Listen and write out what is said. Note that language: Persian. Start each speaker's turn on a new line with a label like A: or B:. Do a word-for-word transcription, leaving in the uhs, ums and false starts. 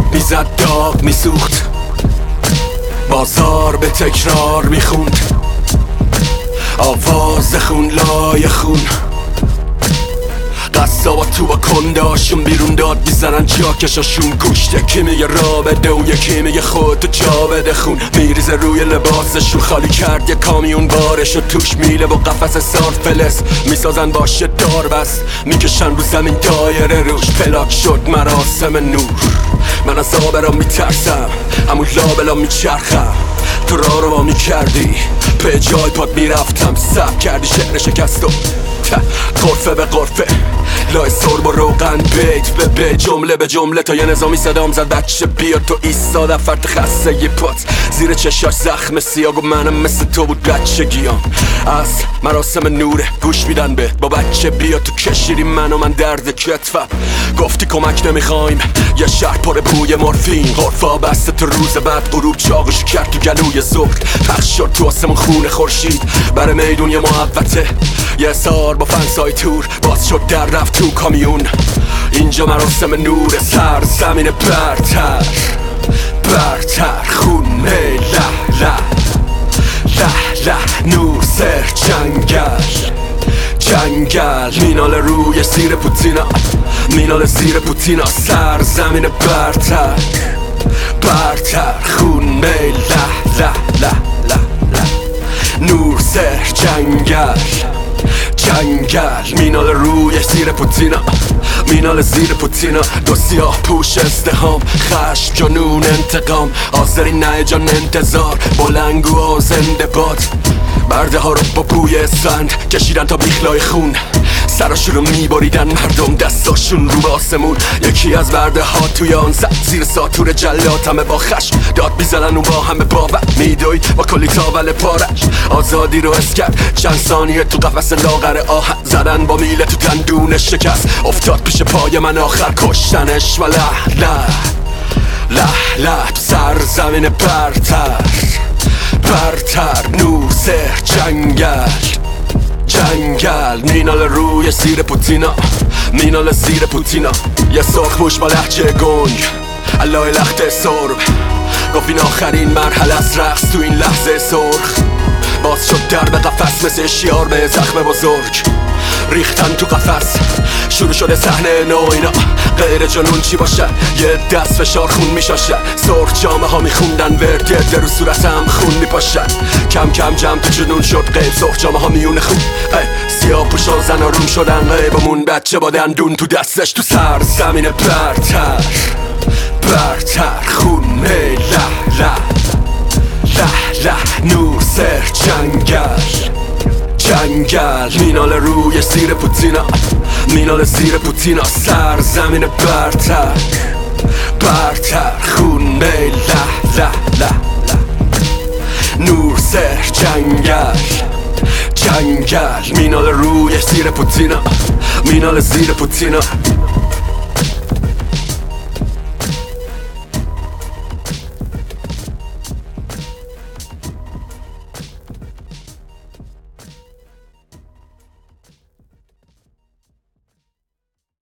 A: میزد داغ میسوخت، بازار به تکرار میخوند، آواز خون لای خون. قصابا تو با کنداشون بیرون داد میزنن جاکشاشون. گوشت کی میگه را بده و یکی میگه خودتو جا بده. خون میریزه روی لباسشون. خالی کرد یه کامیون بارش و توش میله و قفس سار فلس میسازن باشه دار بست، میکشن رو زمین دایره روش. پلاک شد مراسم نور. من از آبرا میترسم، همون لابلا میچرخم. تو را رو با میکردی به جای پاد میرفتم. سب کردی شعر شکست و قرفه به قرفه، لای سرب و روغن بیت به به جمله به جمله. تا یه نظامی صدام زد بچه بیا تو ایستادم. فرد خسته یه پات زیر چشاش زخم سیاه و منم مثل تو بود بچگیام. از مراسم نوره گوش میدن به با بچه بیا تو کشیری من و من درد کتفم. گفتی کمک نمیخوایم یه شهر پر بوی مورفین. غرفا بسته تو روز بعد غروب چاقش کرد تو گلوی ظهر. پخش شد تو آسمون خون خورشید بر میدون یه محوطه. یه سار با فنسای تور باز شد در رفت تو کامیون. اینجا مراسم نور سر زمین برتر برتر. خونه له له له له نور سر جنگل جنگل. مینال روی زیر پوتینا، مینال زیر پوتینا. سر زمین برتر برتر. خونه له له له له له نور سر جنگل جنگل. مینال روی زیر پوتینا، مینال زیر پوتینا. دو سیاه پوش ازدهام، خشم جنون انتقام. حاضری نه جان انتظار، بلنگو و زنده باد. برده ها رو با بوی اسفند کشیدن تا بیخلای خون. سراشون رو میبریدن مردم دستاشون رو به آسمون. یکی از برده ها توی آن زد زیر ساتور جلات. همه با خشم داد میزنن و با همه باور میدوید با کلی تاول پارش. آزادی رو حس کرد چند ثانیه تو قفس لاغر آهن. زدن با میله تو دندونش شکست. افتاد پیش پای من آخر کشتنش و له له له له. تو سر زمین برتر برتر. نور سر جنگل جنگل. مینال روی زیر پوتینا، مینال زیر پوتینا. یه سرخ موش با لحجه گنگ علای لخت سرب گفت این آخرین مرحله از رقص تو این لحظه سرخ. باز شد در به قفس مثل شیار به زخم بزرگ. ریختن تو قفس شروع شده صحنه نو. اینا غیر جنون چی باشه؟ یه دست فشار خون میشاشن. سرخ جامه ها میخوندن ورد یه در رو صورتم خون میپاشن. کم کم جمع تو جنون شد غیب. سرخ جامه ها میونه خون سیاه پوشا زن روم شدن غیبمون. بچه با دندون تو دستش تو سر زمین برتر برتر. خونه له له له له نور سر جنگل جنگل. مینال روی زیر پوتینا، مینال زیر پوتینا. سر زمین برتر برتر. خونه له له له له نور سر جنگل جنگل. مینال روی زیر پوتینا، مینال زیر پوتینا.